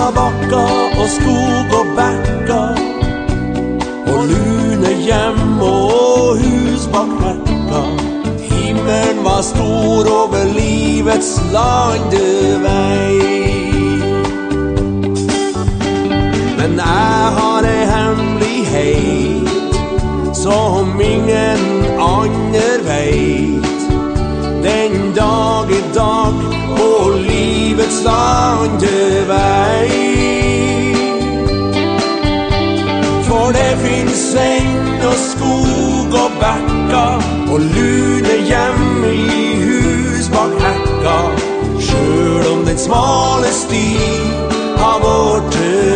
bakka og skog og bekka, og lune hjem og hus bak hekka. Himmelen var stor over livets landevei. Men jeg har en hemmelighet som ingen andre vet. Den dag i dag på livets landevei. For det finnes eng og skog og bekka, og lune hjem i hus bak hekka, selv om den smale sti har vært til